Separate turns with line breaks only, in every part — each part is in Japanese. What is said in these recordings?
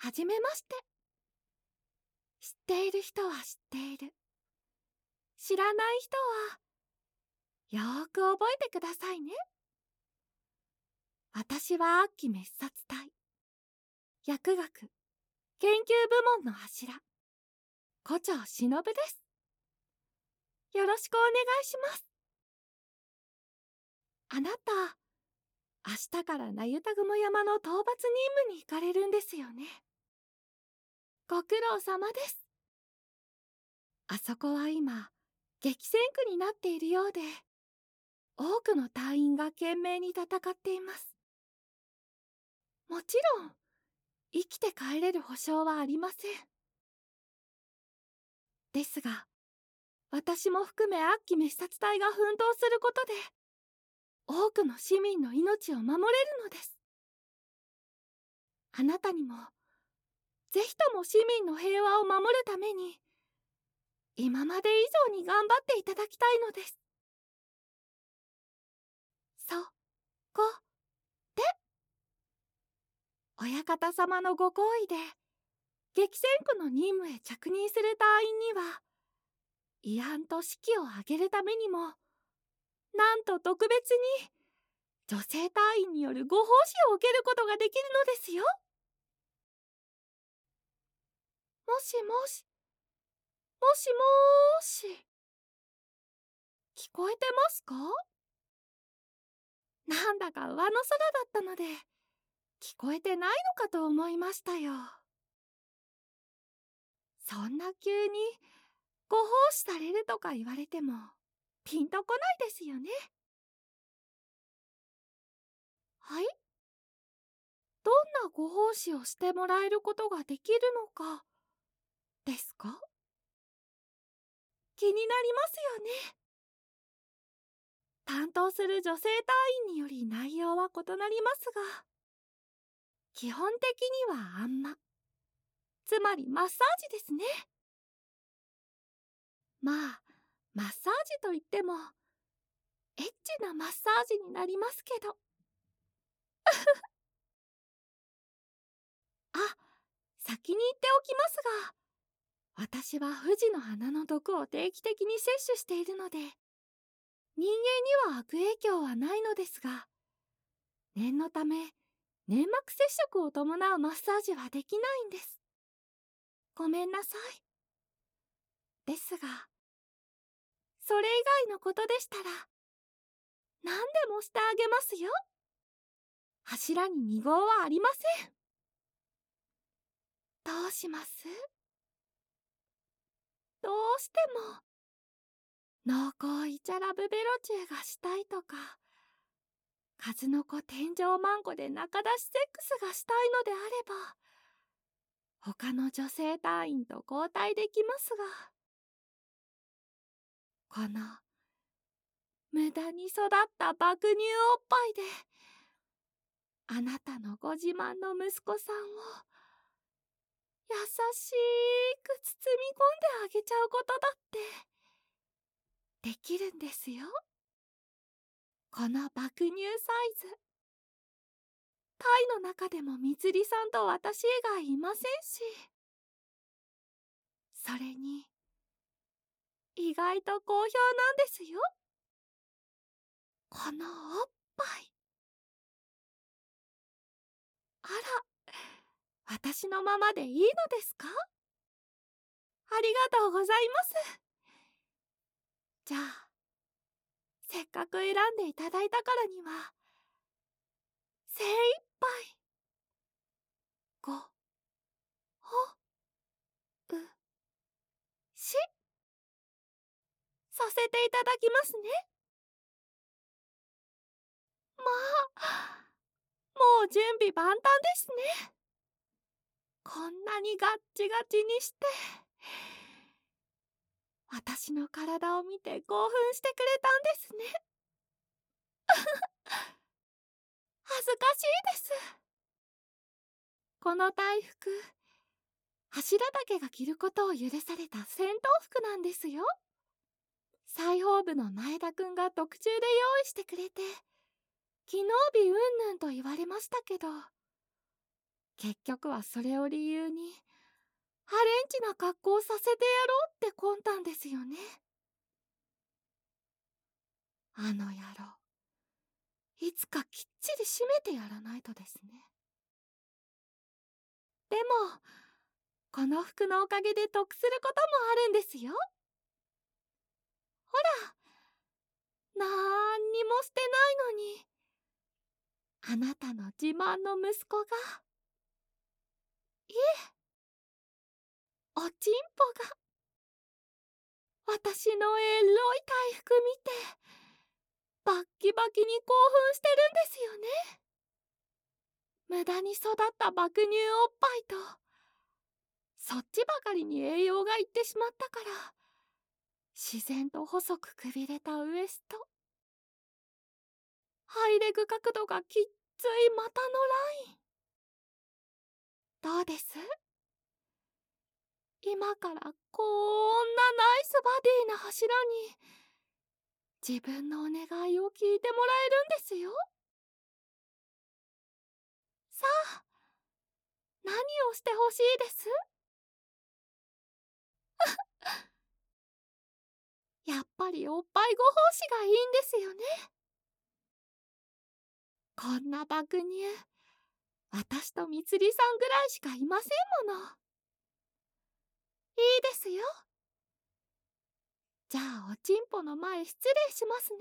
はじめまして。知っている人は知っている。知らない人はよーく覚えてくださいね。私は悪鬼滅殺隊薬学研究部門の柱胡蝶忍です。よろしくお願いします。あなた、明日からなゆた雲山の討伐任務に行かれるんですよね。ご苦労様です。あそこは今激戦区になっているようで、多くの隊員が懸命に戦っています。もちろん生きて帰れる保証はありません。ですが、私も含め悪鬼滅殺隊が奮闘することで多くの市民の命を守れるのです。あなたにもぜひとも市民の平和を守るために今まで以上に頑張っていただきたいのです。そこで親方様のご厚意で激戦区の任務へ着任する隊員には慰安と士気を上げるためにも、なんと特別に女性隊員によるご奉仕を受けることができるのですよ。もしもし、もしもーし、聞こえてますか？なんだか上の空だったので聞こえてないのかと思いましたよ。そんな急にご奉仕されるとか言われてもピンとこないですよね。はい、どんなご奉仕をしてもらえることができるのかですか？気になりますよね。担当する女性隊員により内容は異なりますが、基本的にはあんま、つまりマッサージですね。まあ、マッサージといってもエッチなマッサージになりますけど。あ、先に言っておきますが、私は富士の花の毒を定期的に摂取しているので人間には悪影響はないのですが、念のため粘膜接触を伴うマッサージはできないんです。ごめんなさい。ですが、それ以外のことでしたら何でもしてあげますよ。柱に2号はありません。どうします？どうしても濃厚イチャラブベロチューがしたいとか、数の子天井マンコで中出しセックスがしたいのであれば他の女性隊員と交代できますが、この無駄に育った爆乳おっぱいであなたのご自慢の息子さんを優しく包み込んであげちゃうことだってできるんですよ。この爆乳サイズ、タイの中でもみつりさんと私以外いませんし、それに意外と好評なんですよ、このおっぱい。あら、私のままでいいのですか？ありがとうございます。じゃあ、せっかく選んでいただいたからには、精一杯、ご、ほ、う、し、させていただきますね。まあ、もう準備万端ですね。こんなにガッチガチにして、私の体を見て興奮してくれたんですね。恥ずかしいです。この大服、柱だけが着ることを許された戦闘服なんですよ。裁縫部の前田くんが特注で用意してくれて、機能美うんぬんと言われましたけど、 結局はそれを理由にハレンチな格好をさせてやろうって魂胆ですよね。あの野郎、いつかきっちり締めてやらないとですね。でもこの服のおかげで得することもあるんですよ。ほら、なんにもしてないのにあなたの自慢の息子が、いえ、おちんぽが私のエロい体服見てバッキバキに興奮してるんですよね。無駄に育った爆乳おっぱいとそっちばかりに栄養がいってしまったから、自然と細くくびれたウエスト、ハイレグ角度がきっつい股のライン、どうです？今からこんなナイスバディな柱に自分のお願いを聞いてもらえるんですよ。さあ、何をしてほしいです？やっぱりおっぱいご奉仕がいいんですよね。こんな爆乳、私とみつりさんぐらいしかいませんもの。いいですよ。じゃあおちんぽの前失礼しますね。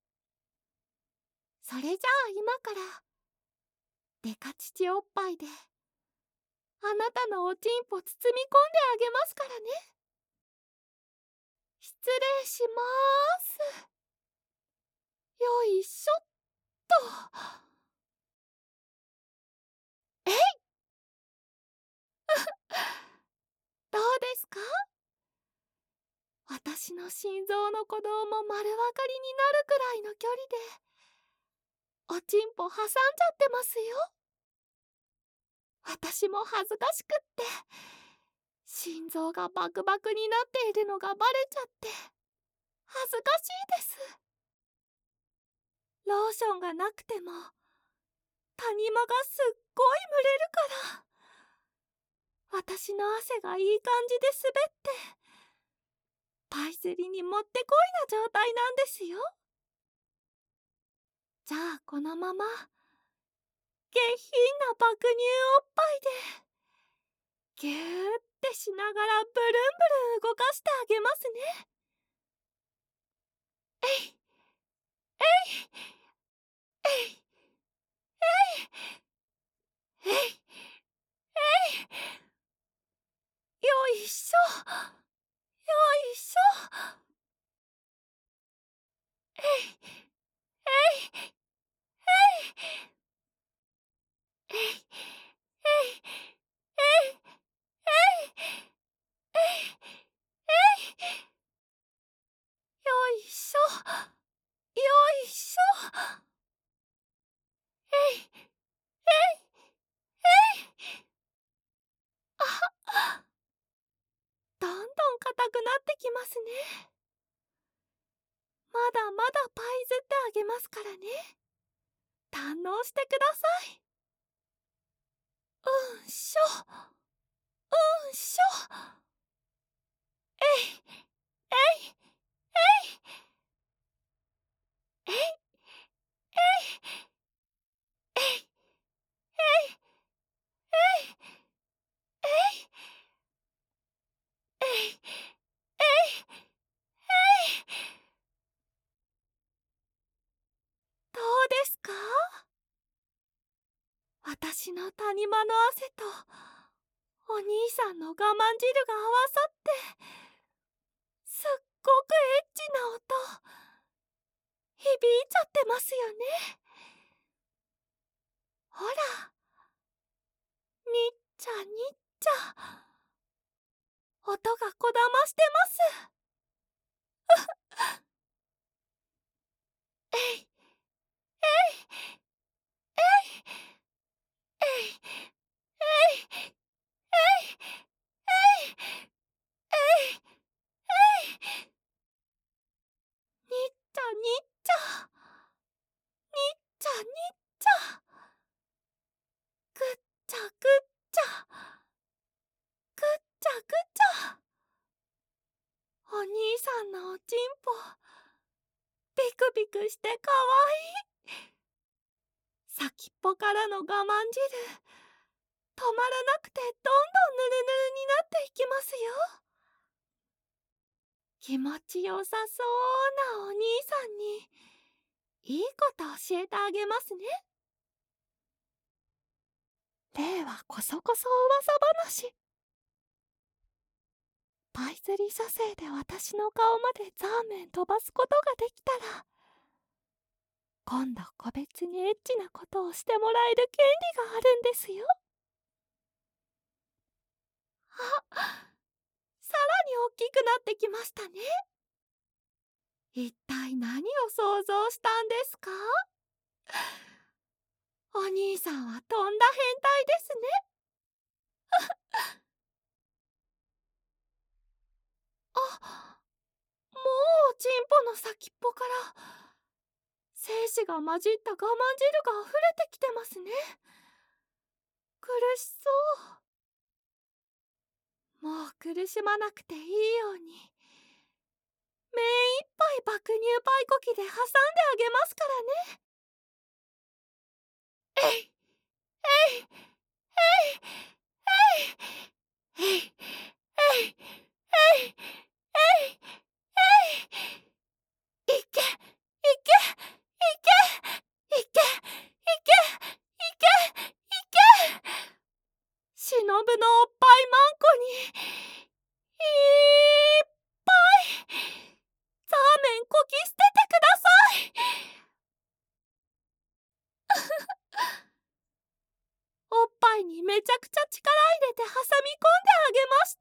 それじゃあ今からデカ乳おっぱいであなたのおちんぽ包み込んであげますからね。失礼しまーす。よいしょっと。えいどうですか？私の心臓の鼓動も丸分かりになるくらいの距離でおちんぽ挟んじゃってますよ。私も恥ずかしくって心臓がバクバクになっているのがバレちゃって恥ずかしいです。ローションがなくても谷間がすっごい蒸れるから、私の汗がいい感じで滑ってパイセリにもってこいな状態なんですよ。じゃあこのまま下品な爆乳おっぱいでぎゅーってしながらブルンブルン動かしてあげますね。えいえいえいえいえいえい、よいしょよいしょ、えいえいえいえいえいえいよいしょよいしょ、えいえいえい、あ、どんどん硬くなってきますね。まだまだパイズってあげますからね。堪能してください。うんしょうんしょ、えいえいえいえいえいえいえいえいえいえい、どうですか？私の谷間の汗とお兄さんの我慢汁が合わさってすっごくエッチな音響いちゃってますよね。ほら、にっちゃにっちゃ音がこだましてます。えいえいえいえいえいえいえいえいにっちゃにっちゃにっちゃにっちゃ、ぐっちゃぐっしてかわいい。先っぽからの我慢汁、止まらなくてどんどんぬるぬるになっていきますよ。気持ちよさそうなお兄さんにいいこと教えてあげますね。例はこそこそ噂話。パイズリ射精で私の顔までザーメン飛ばすことができたら、今度個別にエッチなことをしてもらえる権利があるんですよ。あ、さらに大きくなってきましたね。一体何を想像したんですか？お兄さんはとんだ変態ですね。あ、もうチンポの先っぽから精子が混じった我慢汁が溢れてきてますね。苦しそう。もう苦しまなくていいように目いっぱい爆乳パイコキで挟んであげますからね。えいえいえいえいえいえいえいえいえい、いけいけいけいけいけいけいけ、しのぶのおっぱいマンコにいっぱいザーメンこき捨ててください。おっぱいにめちゃくちゃ力入れて挟み込んであげました。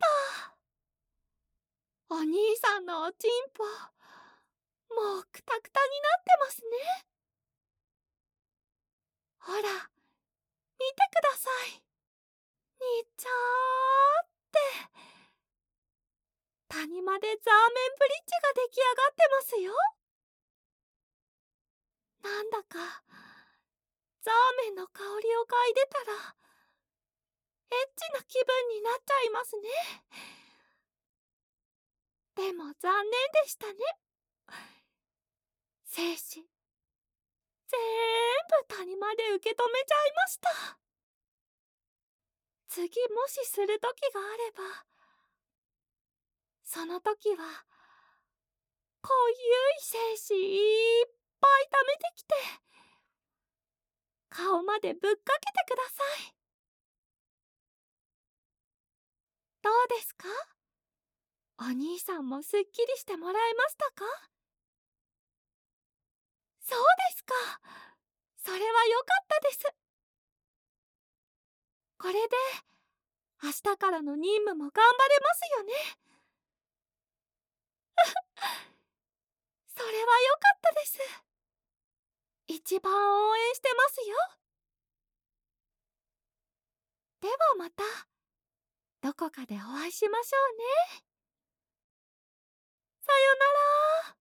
お兄さんのおちんぽもうクタクタになってますね。ほら見てください。にちゃーって谷間でザーメンブリッジが出来上がってますよ。なんだかザーメンの香りを嗅いでたらエッチな気分になっちゃいますね。でも残念でしたね。精子ぜーんぶ谷間で受け止めちゃいました。次もしする時があれば、その時は濃ゆい精子いっぱい溜めてきて顔までぶっかけてください。どうですか？お兄さんもすっきりしてもらえましたか？そうですか。それは良かったです。これで明日からの任務も頑張れますよね。それは良かったです。一番応援してますよ。ではまたどこかでお会いしましょうね。さよなら。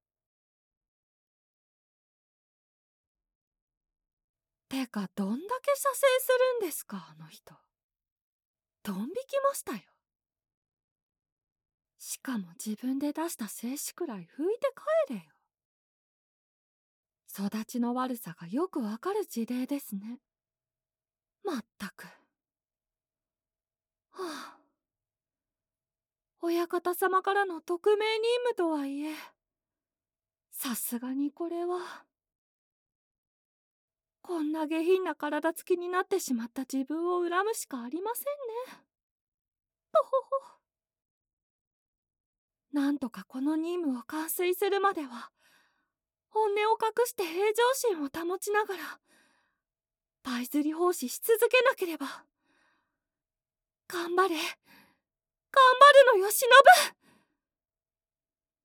てかどんだけ射精するんですか、あの人。ドン引きましたよ。しかも自分で出した精子くらい拭いて帰れよ。育ちの悪さがよくわかる事例ですね。まったく。はあ、親方様からの匿名任務とはいえ、さすがにこれは。こんな下品な体つきになってしまった自分を恨むしかありませんね。とほほ。なんとかこの任務を完遂するまでは、本音を隠して平常心を保ちながら、パイズリ奉仕し続けなければ。頑張れ、頑張るのよ、忍。